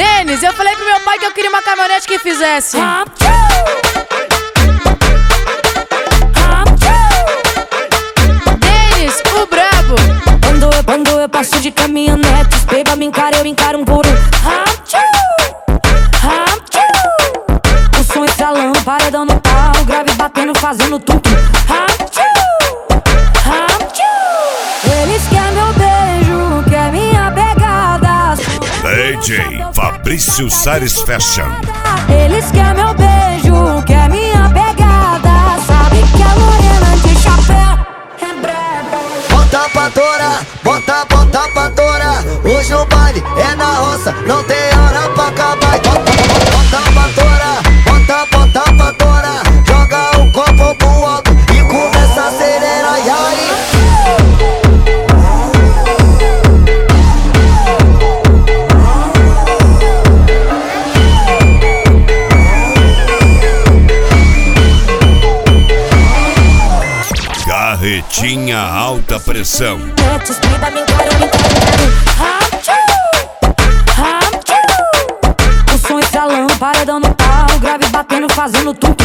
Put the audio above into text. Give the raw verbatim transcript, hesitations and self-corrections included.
Denis, eu falei pro meu pai que eu queria uma caminhonete que fizesse Denis, o brabo. Quando eu, quando eu passo de caminhonete, os peba me encara, eu encaro um por um. O som estralando, paredão no pau, grave batendo, fazendo tudo. Eles querem meu beijo, quer minha pegada. D J Fabrício Sares Fashion. Eles querem meu beijo, quer minha pegada. Sabe que a morena de chapéu é braba. Bota pra torar, bota, bota pra torar. Hoje o baile é na roça, não tem hora pra acabar. Bota, bota pra torar, bota, bota pra torar. Joga o copo pro alto e começa a acelerar. E aí? Carretinha alta pressão. O som estralando, paredão no pau, grave batendo, fazendo tudo.